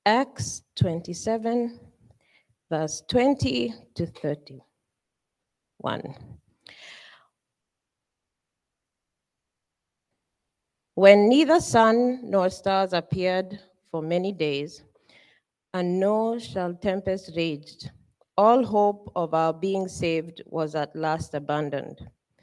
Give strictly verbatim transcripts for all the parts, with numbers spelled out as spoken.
Acts twenty-seven, verse twenty to thirty-one. When neither sun nor stars appeared for many days, and no shall tempest raged, all hope of our being saved was at last abandoned.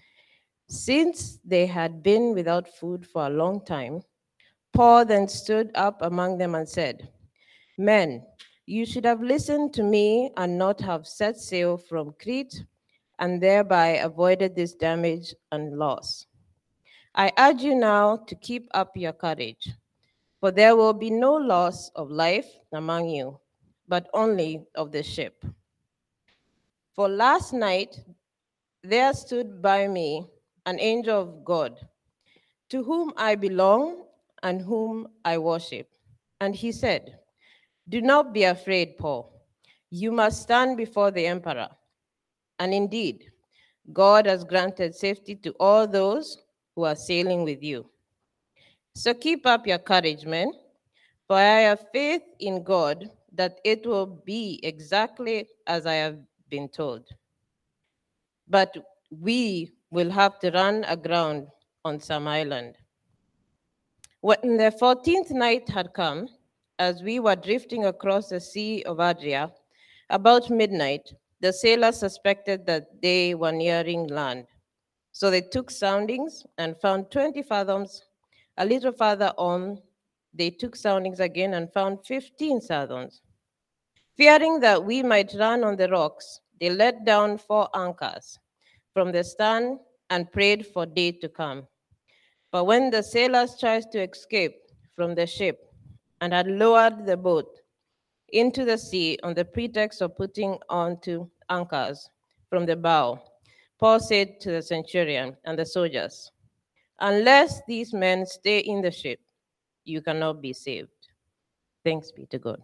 Since they had been without food for a long time, Paul then stood up among them and said, "Men, you should have listened to me and not have set sail from Crete and thereby avoided this damage and loss. I urge you now to keep up your courage, for there will be no loss of life among you, but only of the ship. For last night there stood by me an angel of God, to whom I belong and whom I worship. And he said, 'Do not be afraid, Paul. You must stand before the emperor.' And indeed, God has granted safety to all those who are sailing with you. So keep up your courage, men, for I have faith in God that it will be exactly as I have been told. But we will have to run aground on some island." When the fourteenth night had come, as we were drifting across the Sea of Adria, about midnight, the sailors suspected that they were nearing land. So they took soundings and found twenty fathoms. A little farther on, they took soundings again and found fifteen fathoms. Fearing that we might run on the rocks, they let down four anchors from the stern and prayed for day to come. But when the sailors tried to escape from the ship and had lowered the boat into the sea on the pretext of putting on two anchors from the bow, Paul said to the centurion and the soldiers, "Unless these men stay in the ship, you cannot be saved." Thanks be to God.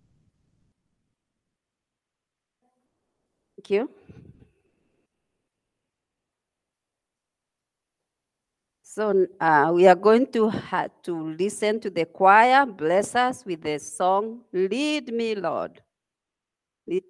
Thank you. So uh, we are going to have to listen to the choir bless us with the song, "Lead Me, Lord." Lead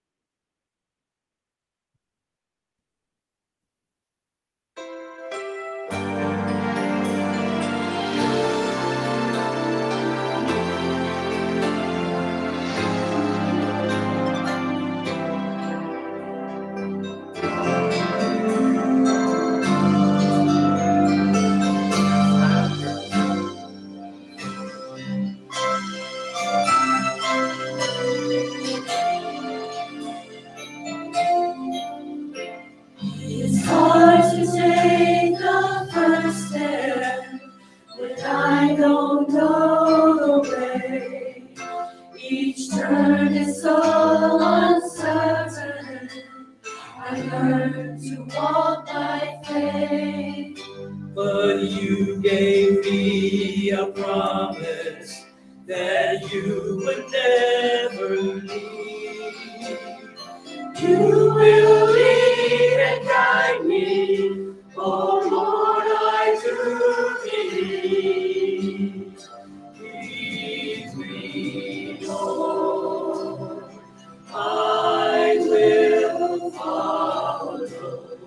It's hard to take the first step when I don't know the way. Each turn is so uncertain. I learned to walk by faith. But you gave me a promise that you would never leave. You will lead and guide me, oh Lord, I do believe. Lead me, Lord, I will follow.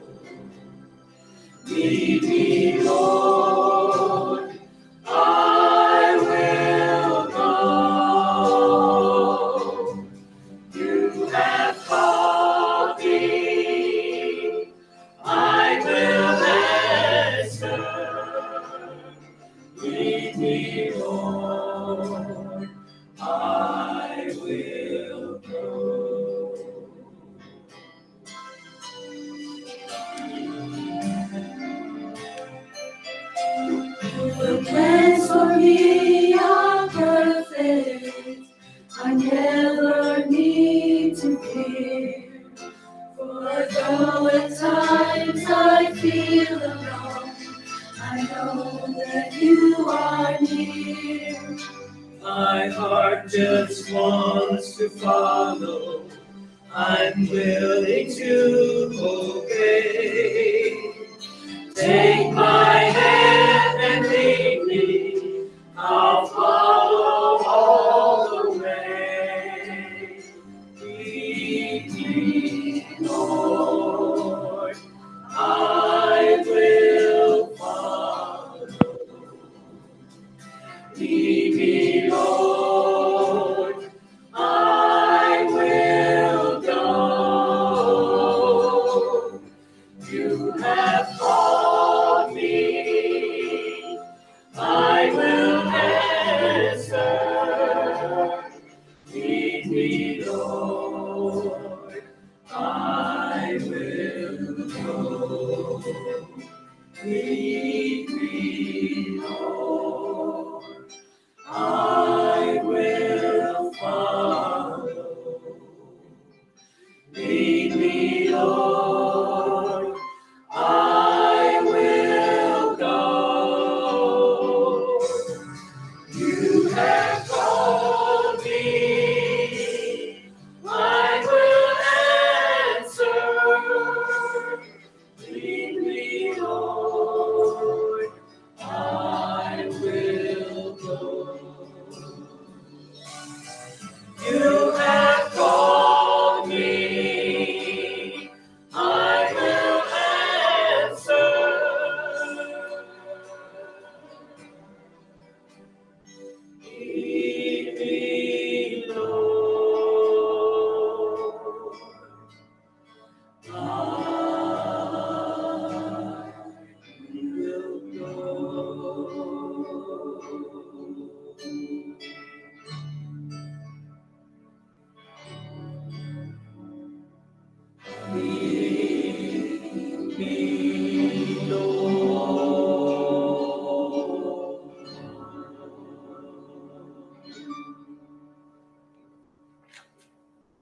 Lead me, Lord, I will go. You have called me, I will answer. Lead me, Lord, I will go. The plans for me are perfect. I never need to fear. For though at times I feel alone, I know that you are near. My heart just wants to follow. I'm willing to obey. Take my hand and lead me. I'll follow all the way.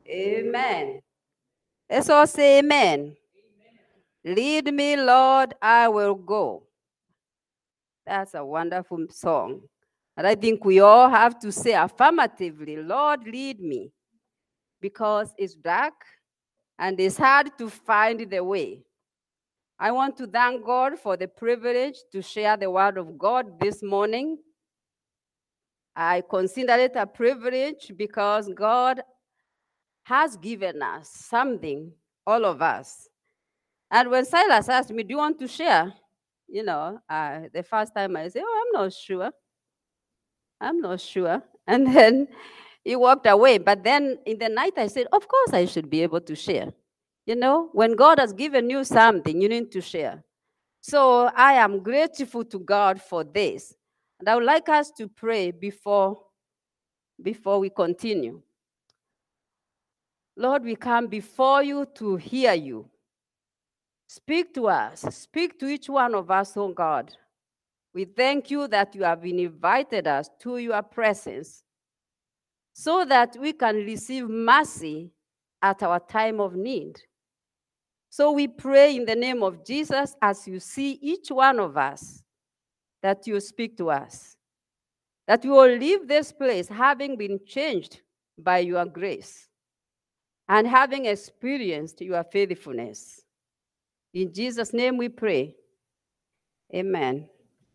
Amen. Let's all say amen. Amen. Lead me, Lord, I will go. That's a wonderful song. And I think we all have to say affirmatively, Lord, lead me. Because it's dark and it's hard to find the way. I want to thank God for the privilege to share the word of God this morning. I consider it a privilege because God has given us something, all of us. And when Silas asked me, do you want to share? You know, uh, the first time I said, oh, I'm not sure. I'm not sure. And then he walked away. But then in the night, I said, of course I should be able to share. You know, when God has given you something, you need to share. So I am grateful to God for this. And I would like us to pray before, before we continue. Lord, we come before you to hear you. Speak to us. Speak to each one of us, oh God. We thank you that you have invited us to your presence so that we can receive mercy at our time of need. So we pray in the name of Jesus as you see each one of us, that you speak to us, that we will leave this place having been changed by your grace and having experienced your faithfulness. In Jesus' name we pray. Amen.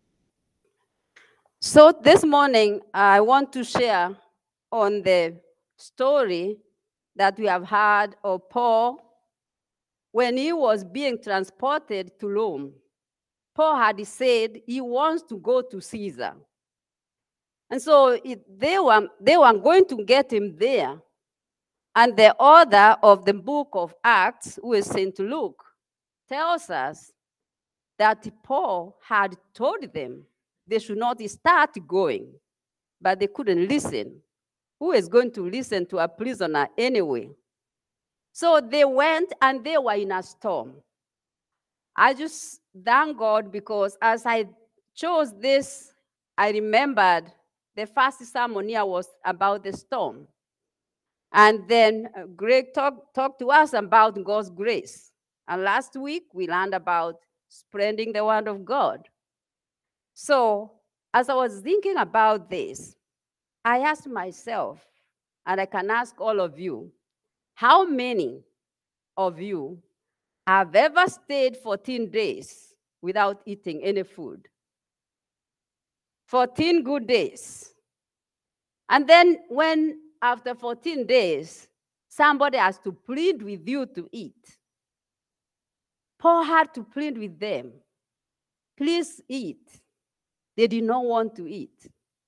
So this morning, I want to share on the story that we have heard of Paul when he was being transported to Rome. Paul had said he wants to go to Caesar. And so it, they, were, they were going to get him there. And the author of the book of Acts, who is Saint Luke, tells us that Paul had told them they should not start going, but they couldn't listen. Who is going to listen to a prisoner anyway? So they went and they were in a storm. I just thank God because as I chose this, I remembered the first sermon here was about the storm. And then Greg talked talk to us about God's grace. And last week, we learned about spreading the word of God. So as I was thinking about this, I asked myself, and I can ask all of you, how many of you have ever stayed fourteen days without eating any food? fourteen good days. And then when after fourteen days, somebody has to plead with you to eat. Paul had to plead with them. Please eat. They did not want to eat.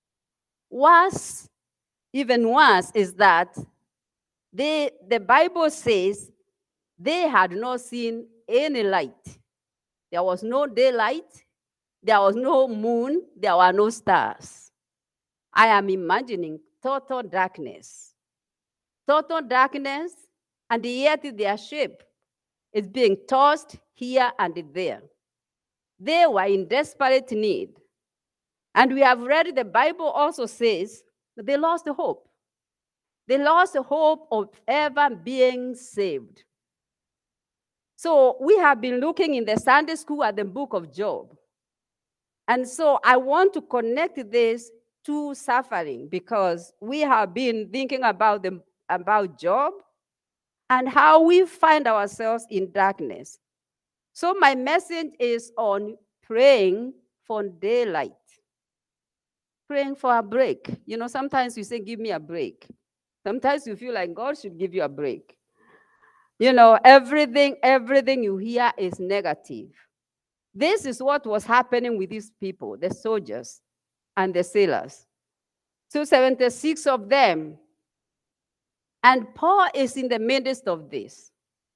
Worse, even worse, is that they, the Bible says they had not seen any light. There was no daylight. There was no moon. There were no stars. I am imagining total darkness. Total darkness, and yet their ship is being tossed here and there. They were in desperate need. And we have read the Bible also says that they lost hope. They lost hope of ever being saved. So we have been looking in the Sunday school at the book of Job. And so I want to connect this to suffering because we have been thinking about, the, about Job and how we find ourselves in darkness. So my message is on praying for daylight. Praying for a break. You know, sometimes you say, give me a break. Sometimes you feel like God should give you a break. You know, everything, everything you hear is negative. This is what was happening with these people, the soldiers and the sailors. two hundred seventy-six of them. And Paul is in the midst of this.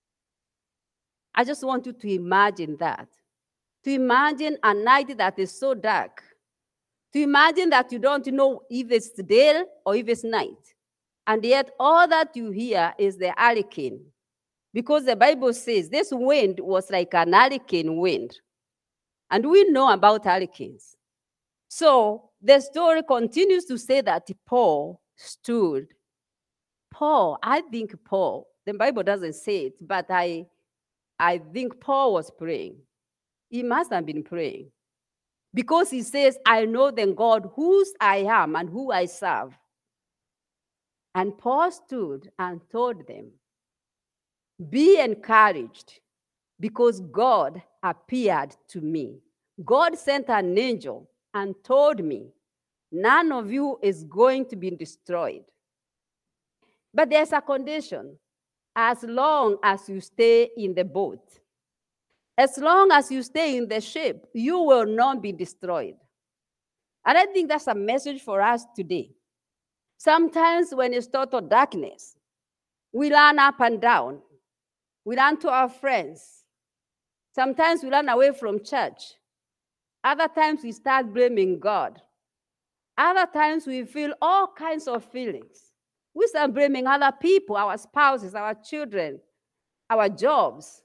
I just want you to imagine that. To imagine a night that is so dark. To imagine that you don't know if it's day or if it's night. And yet all that you hear is the hurricane. Because the Bible says this wind was like an hurricane wind. And we know about hurricanes. So the story continues to say that Paul stood Paul, I think Paul, the Bible doesn't say it, but I, I think Paul was praying. He must have been praying. Because he says, I know the God whose I am and who I serve. And Paul stood and told them, be encouraged, because God appeared to me. God sent an angel and told me, none of you is going to be destroyed. But there's a condition. As long as you stay in the boat, as long as you stay in the ship, you will not be destroyed. And I think that's a message for us today. Sometimes when it's total darkness, we run up and down. We run to our friends. Sometimes we run away from church. Other times we start blaming God. Other times we feel all kinds of feelings. We start blaming other people, our spouses, our children, our jobs.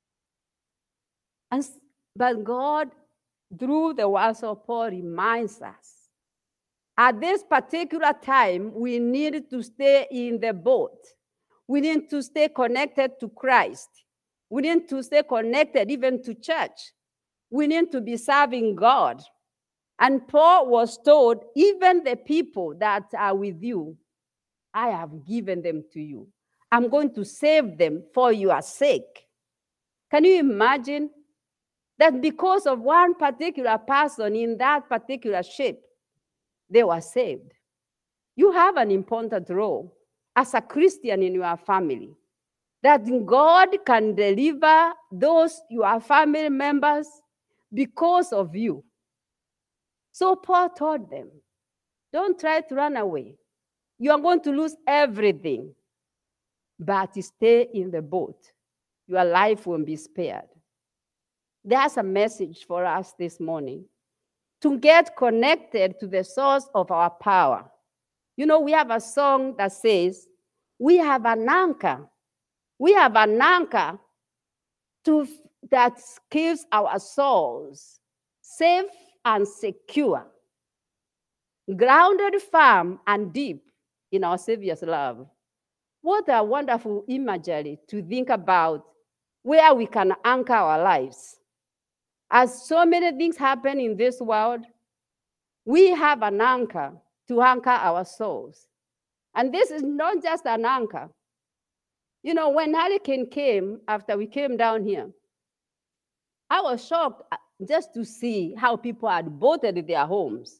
And, but God, through the words of Paul, reminds us, at this particular time, we need to stay in the boat. We need to stay connected to Christ. We need to stay connected even to church. We need to be serving God. And Paul was told, even the people that are with you, I have given them to you. I'm going to save them for your sake. Can you imagine that because of one particular person in that particular ship, they were saved? You have an important role as a Christian in your family, that God can deliver those your family members because of you. So Paul told them, don't try to run away. You are going to lose everything, but stay in the boat. Your life will be spared. That's a message for us this morning, to get connected to the source of our power. You know, we have a song that says, we have an anchor. We have an anchor to, that keeps our souls safe and secure, grounded firm and deep in our Savior's love. What a wonderful imagery to think about where we can anchor our lives. As so many things happen in this world, we have an anchor to anchor our souls. And this is not just an anchor. You know, when hurricane came, after we came down here, I was shocked just to see how people had boated their homes.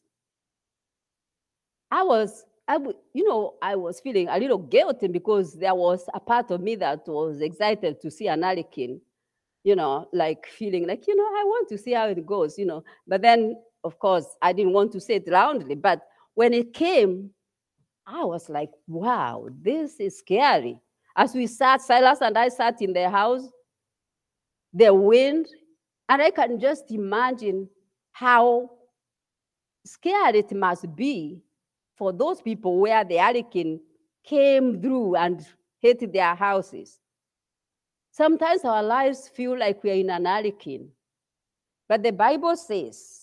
I was, I w- you know, I was feeling a little guilty because there was a part of me that was excited to see an hurricane, you know, like feeling like, you know, I want to see how it goes, you know. But then, of course, I didn't want to say it loudly. But when it came, I was like, wow, this is scary. As we sat, Silas and I sat in the house, the wind, and I can just imagine how scared it must be for those people where the hurricane came through and hit their houses. Sometimes our lives feel like we are in an hurricane, but the Bible says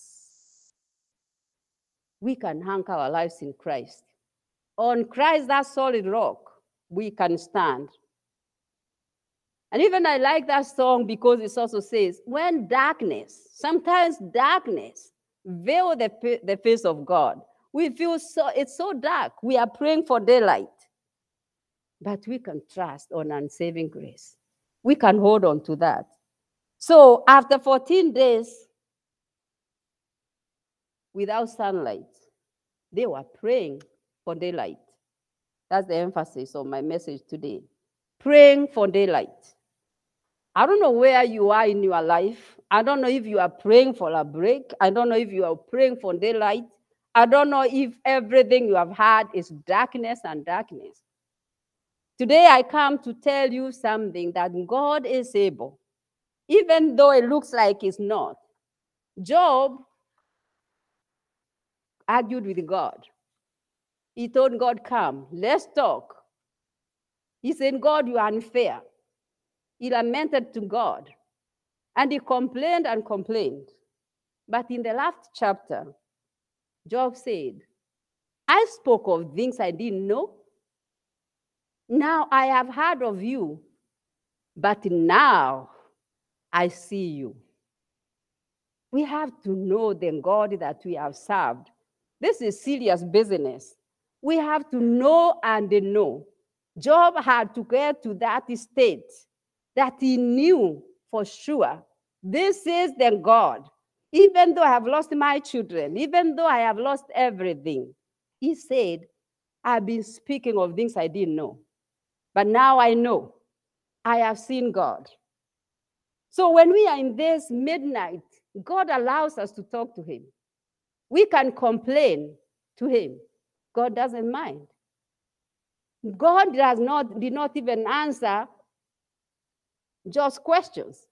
we can anchor our lives in Christ. On Christ, that solid rock, we can stand. And even I like that song because it also says, when darkness, sometimes darkness, veil the, the face of God. We feel so, it's so dark. We are praying for daylight. But we can trust on unsaving grace. We can hold on to that. So after fourteen days without sunlight, they were praying for daylight. That's the emphasis of my message today. Praying for daylight. I don't know where you are in your life. I don't know if you are praying for a break. I don't know if you are praying for daylight. I don't know if everything you have had is darkness and darkness. Today I come to tell you something, that God is able, even though it looks like it's not. Job argued with God. He told God, come, let's talk. He said, God, you are unfair. He lamented to God, and he complained and complained. But in the last chapter, Job said, I spoke of things I didn't know. Now I have heard of you, but now I see you. We have to know the God that we have served. This is serious business. We have to know and know. Job had to get to that state that he knew for sure, this is the God. Even though I have lost my children, even though I have lost everything, he said, I've been speaking of things I didn't know. But now I know. I have seen God. So when we are in this midnight, God allows us to talk to him. We can complain to him. God doesn't mind. God does not, did not even answer just questions.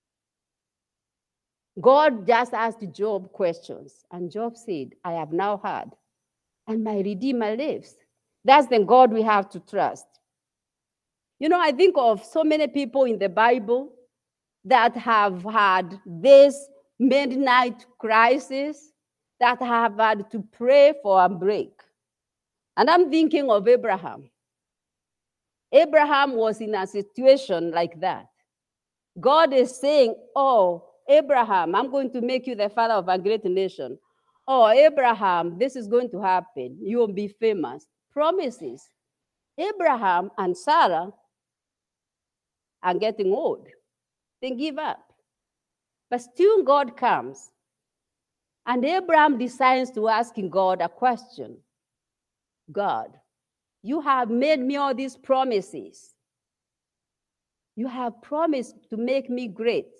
God just asked Job questions. And Job said, I have now heard, and my Redeemer lives. That's the God we have to trust. You know, I think of so many people in the Bible that have had this midnight crisis, that have had to pray for a break. And I'm thinking of Abraham. Abraham was in a situation like that. God is saying, oh, Abraham, I'm going to make you the father of a great nation. Oh, Abraham, this is going to happen. You will be famous. Promises. Abraham and Sarah are getting old. They give up. But still God comes. And Abraham decides to ask God a question. God, you have made me all these promises. You have promised to make me great.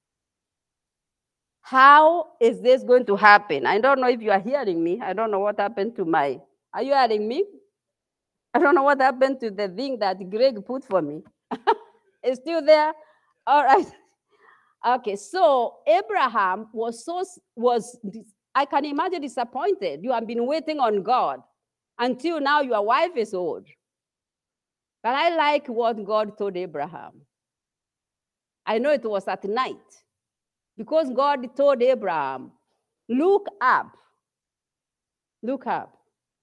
How is this going to happen? I don't know if you are hearing me. I don't know what happened to my, are you hearing me? I don't know what happened to the thing that Greg put for me. It's still there? All right. Okay, so Abraham was so, was, I can imagine disappointed. You have been waiting on God until now your wife is old. But I like what God told Abraham. I know it was at night, because God told Abraham, look up, look up.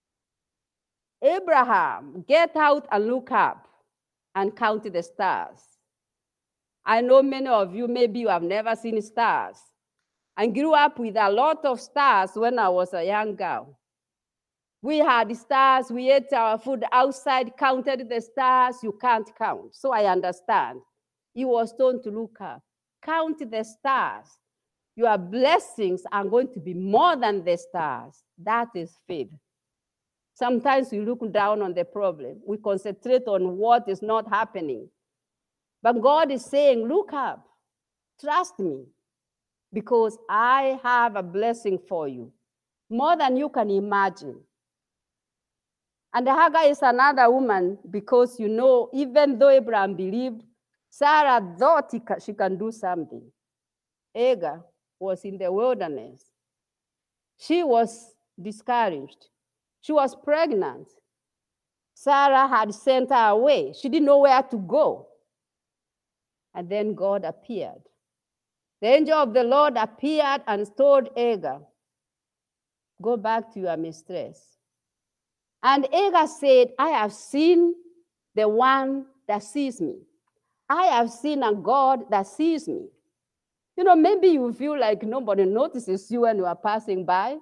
Abraham, get out and look up and count the stars. I know many of you, maybe you have never seen stars. I grew up with a lot of stars when I was a young girl. We had stars, we ate our food outside, counted the stars, you can't count. So I understand. He was told to look up, count the stars. Your blessings are going to be more than the stars. That is faith. Sometimes we look down on the problem. We concentrate on what is not happening. But God is saying, look up, trust me, because I have a blessing for you, more than you can imagine. And Hagar is another woman, because, you know, even though Abraham believed, Sarah thought he ca- she can do something. Hagar was in the wilderness. She was discouraged. She was pregnant. Sarah had sent her away. She didn't know where to go. And then God appeared. The angel of the Lord appeared and told Hagar, go back to your mistress. And Hagar said, I have seen the one that sees me. I have seen a God that sees me. You know, maybe you feel like nobody notices you when you are passing by.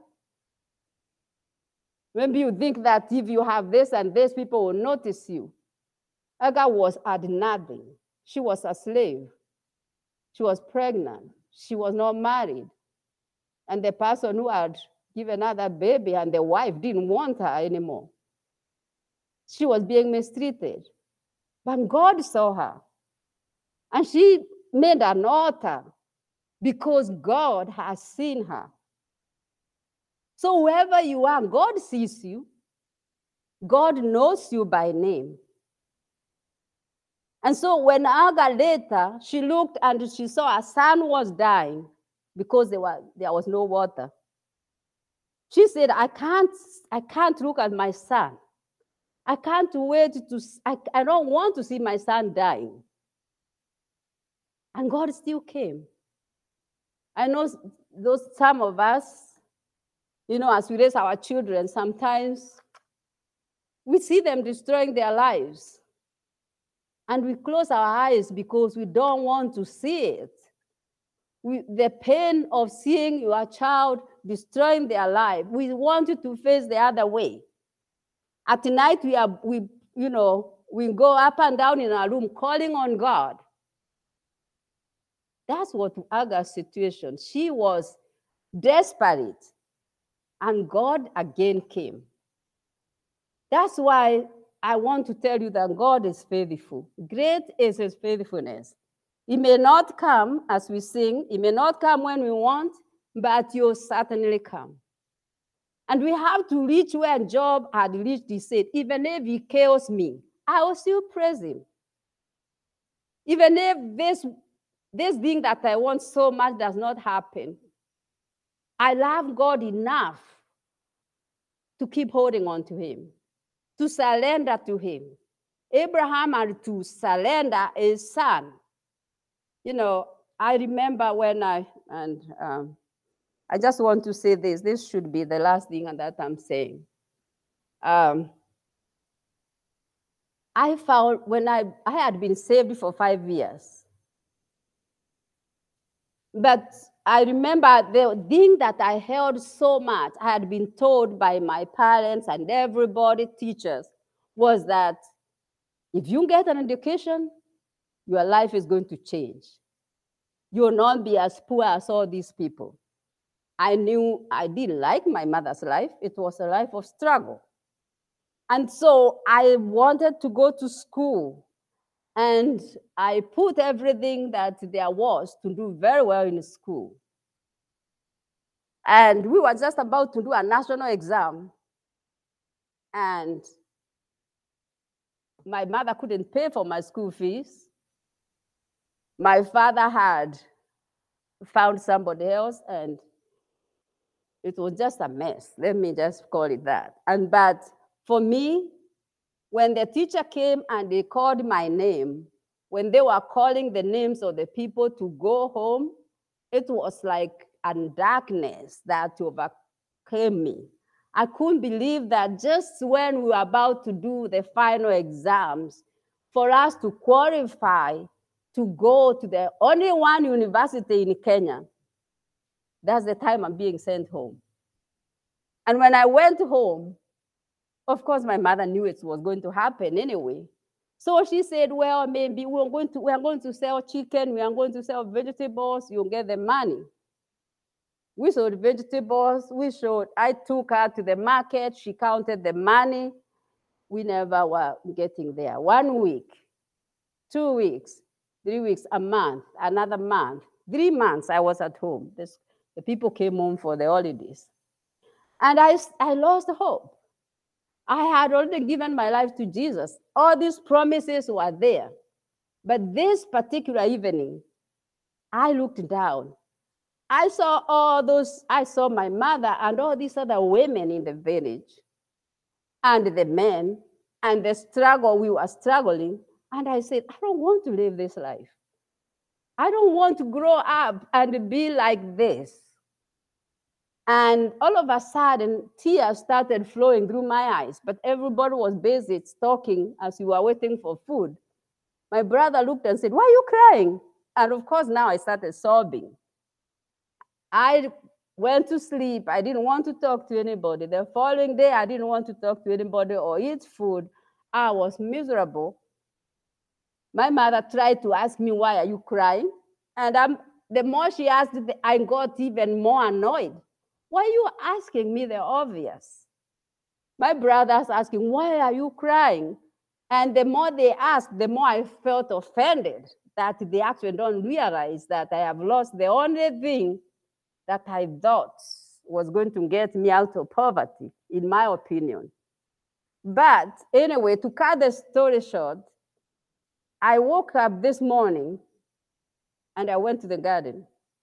Maybe you think that if you have this and this, people will notice you. Hagar was at nothing. She was a slave. She was pregnant. She was not married. And the person who had given her that baby and the wife didn't want her anymore. She was being mistreated. But God saw her. And she made an altar because God has seen her. So wherever you are, God sees you. God knows you by name. And so when Hagar later, she looked and she saw her son was dying because there was, there was no water. She said, I can't, I can't look at my son. I can't wait to, I, I don't want to see my son dying. And God still came. I know those, some of us, you know, as we raise our children, sometimes we see them destroying their lives. And we close our eyes because we don't want to see it. We, the pain of seeing your child destroying their life, we want you to face the other way. At night, we are, we, you know, we go up and down in our room calling on God. That's what Agar's situation. She was desperate, and God again came. That's why I want to tell you that God is faithful. Great is his faithfulness. He may not come as we sing, he may not come when we want, but he'll certainly come. And we have to reach where Job had reached. He said, even if he kills me, I will still praise him. Even if this, this thing that I want so much does not happen, I love God enough to keep holding on to him, to surrender to him. Abraham had to surrender his son. You know, I remember when I, and um, I just want to say this, this should be the last thing that I'm saying. Um, I found when I, I had been saved for five years. But I remember the thing that I held so much, I had been told by my parents and everybody, teachers, was that if you get an education, your life is going to change. You will not be as poor as all these people. I knew I didn't like my mother's life. It was a life of struggle. And so I wanted to go to school. And I put everything that there was to do very well in school. And we were just about to do a national exam. And my mother couldn't pay for my school fees. My father had found somebody else, and it was just a mess. Let me just call it that. And but for me, when the teacher came and they called my name, when they were calling the names of the people to go home, it was like a darkness that overcame me. I couldn't believe that just when we were about to do the final exams, for us to qualify to go to the only one university in Kenya, that's the time I'm being sent home. And when I went home, of course, my mother knew it was going to happen anyway. So she said, well, maybe we're going to, we're going to sell chicken, we are going to sell vegetables, you'll get the money. We sold vegetables, we showed, I took her to the market, she counted the money. We never were getting there. One week, two weeks, three weeks, a month, another month, three months I was at home. This, the people came home for the holidays. And I, I lost hope. I had already given my life to Jesus. All these promises were there. But this particular evening, I looked down. I saw all those, I saw my mother and all these other women in the village, and the men, and the struggle, we were struggling. And I said, I don't want to live this life. I don't want to grow up and be like this. And all of a sudden, tears started flowing through my eyes, but everybody was busy talking as we were waiting for food. My brother looked and said, why are you crying? And of course, now I started sobbing. I went to sleep. I didn't want to talk to anybody. The following day, I didn't want to talk to anybody or eat food. I was miserable. My mother tried to ask me, why are you crying? And I'm, the more she asked, I got even more annoyed. Why are you asking me the obvious? My brother's asking, why are you crying? And the more they asked, the more I felt offended that they actually don't realize that I have lost the only thing that I thought was going to get me out of poverty, in my opinion. But anyway, to cut the story short, I woke up this morning and I went to the garden.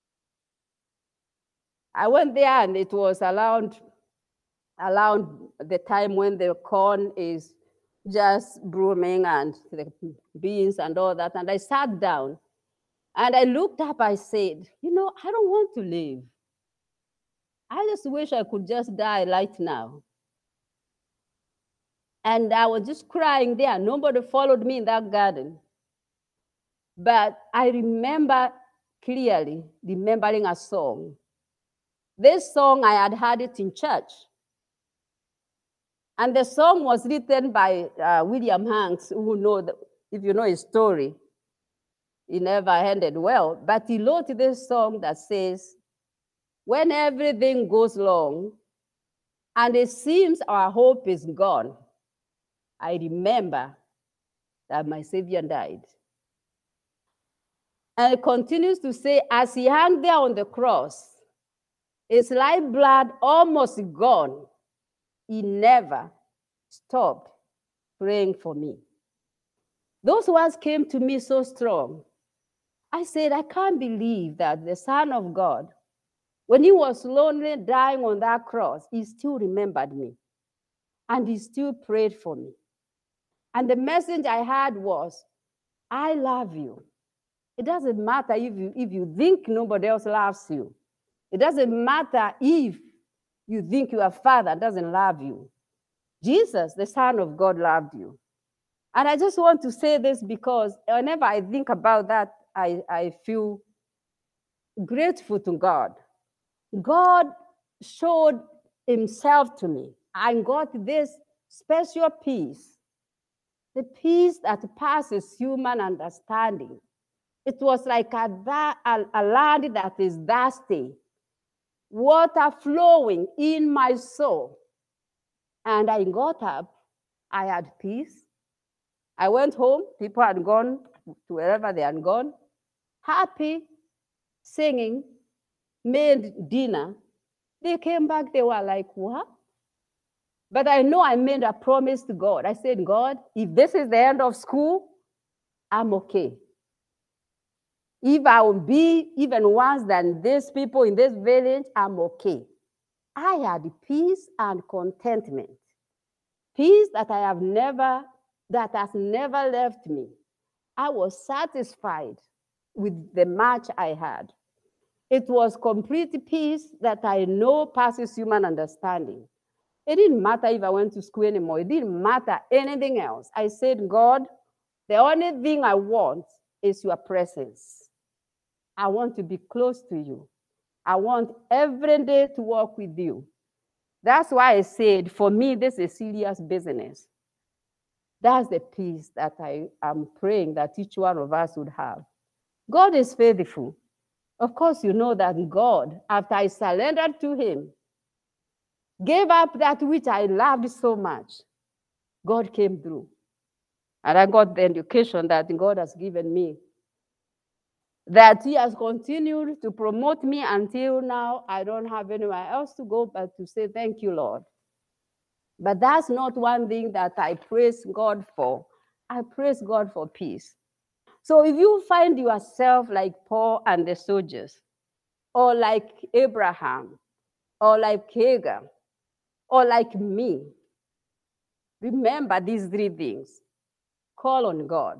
I went there and it was around, around the time when the corn is just blooming and the beans and all that. And I sat down and I looked up, I said, you know, I don't want to live. I just wish I could just die right now. And I was just crying there. Nobody followed me in that garden. But I remember clearly remembering a song. This song, I had heard it in church. And the song was written by uh, William Hanks, who know, the, if you know his story, he never ended well. But he wrote this song that says, when everything goes wrong and it seems our hope is gone, I remember that my Savior died. And it continues to say, as he hung there on the cross, his lifeblood almost gone, he never stopped praying for me. Those words came to me so strong. I said, I can't believe that the Son of God, when he was lonely dying on that cross, he still remembered me. And he still prayed for me. And the message I had was, I love you. It doesn't matter if you, if you think nobody else loves you. It doesn't matter if you think your father doesn't love you. Jesus, the Son of God, loved you. And I just want to say this because whenever I think about that, I, I feel grateful to God. God showed himself to me. I got this special peace, the peace that passes human understanding. It was like a, a, a land that is thirsty, water flowing in my soul. And I got up, I had peace. I went home, people had gone to wherever they had gone, happy, singing, made dinner. They came back, they were like, what? But I know I made a promise to God. I said, God, if this is the end of school, I'm okay. If I will be even worse than these people in this village, I'm okay. I had peace and contentment. Peace that I have never, that has never left me. I was satisfied with the much I had. It was complete peace that I know passes human understanding. It didn't matter if I went to school anymore. It didn't matter anything else. I said, God, the only thing I want is your presence. I want to be close to you. I want every day to walk with you. That's why I said, for me, this is serious business. That's the peace that I am praying that each one of us would have. God is faithful. Of course, you know that God, after I surrendered to him, gave up that which I loved so much, God came through. And I got the education that God has given me, that he has continued to promote me until now. I don't have anywhere else to go but to say thank you, Lord. But that's not one thing that I praise God for. I praise God for peace. So if you find yourself like Paul and the soldiers, or like Abraham, or like Hagar, or like me, remember these three things. Call on God.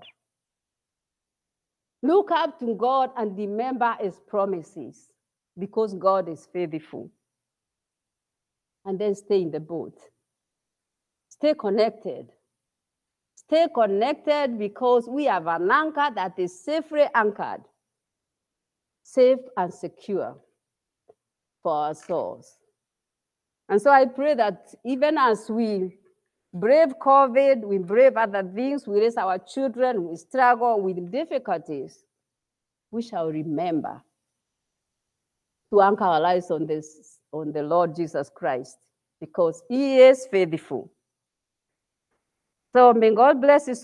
Look up to God and remember his promises, because God is faithful. And then stay in the boat. Stay connected. Stay connected because we have an anchor that is safely anchored, safe and secure for our souls. And so I pray that even as we brave COVID, we brave other things, we raise our children, we struggle with difficulties, we shall remember to anchor our lives on this, on the Lord Jesus Christ, because he is faithful. So may God bless you.